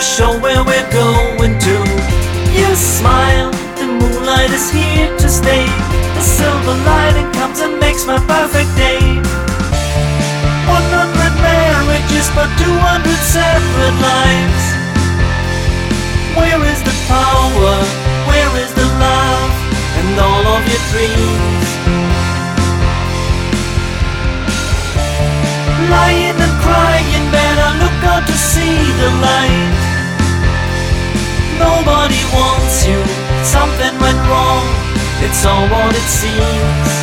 show where we're going to. You smile, the moonlight is here to stay. The silver lining comes and makes my perfect day. 100 marriages but 200 separate lives. Where is the power? Where is the love? And all of your dreams. Lying and crying, better look out to see the light. Nobody wants you, something went wrong, it's all what it seems.